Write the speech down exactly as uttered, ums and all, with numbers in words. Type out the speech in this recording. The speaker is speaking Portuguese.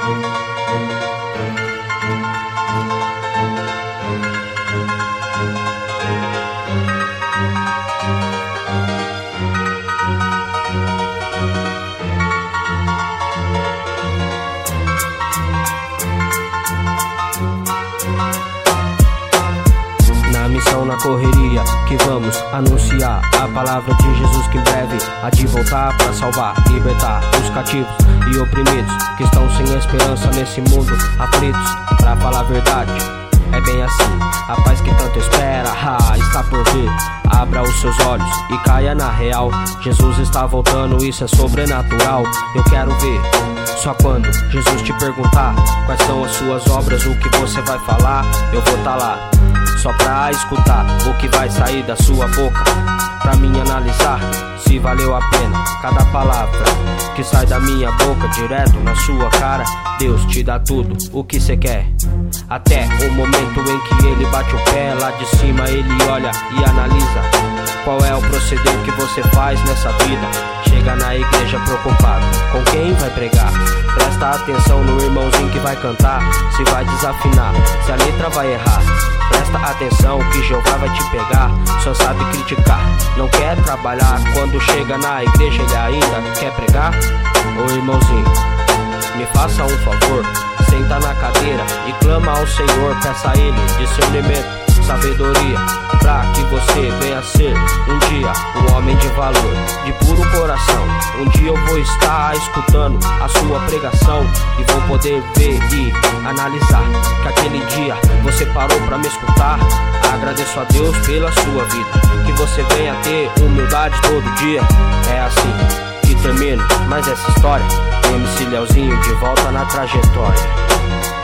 Na correria que vamos anunciar a palavra de Jesus, que em breve há de voltar para salvar, libertar os cativos e oprimidos que estão sem esperança nesse mundo, aflitos. Pra falar a verdade, é bem assim, a paz que tanto espera, ah, está por vir. Abra os seus olhos e caia na real, Jesus está voltando, isso é sobrenatural. Eu quero ver só quando Jesus te perguntar quais são as suas obras, o que você vai falar. Eu vou tá lá só pra escutar o que vai sair da sua boca, pra mim analisar se valeu a pena cada palavra que sai da minha boca, direto na sua cara. Deus te dá tudo o que cê quer, até o momento em que ele bate o pé. Lá de cima ele olha e analisa qual é o proceder que você faz nessa vida. Chega na igreja preocupado com quem vai pregar, presta atenção no irmãozinho que vai cantar, se vai desafinar, se a letra vai errar. Presta atenção que Jeová vai te pegar, só sabe criticar, não quer trabalhar. Quando chega na igreja ele ainda quer pregar. Ô irmãozinho, me faça um favor, senta na cadeira e clama ao Senhor, peça a ele discernimento, sabedoria, pra que você venha a ser um dia um homem de valor, de puro coração. Um dia eu vou estar escutando a sua pregação e vou poder ver e analisar que aquele dia você parou pra me escutar. Agradeço a Deus pela sua vida, que você venha ter humildade todo dia. É assim que termino mais essa história, M C Leozinho de volta na trajetória.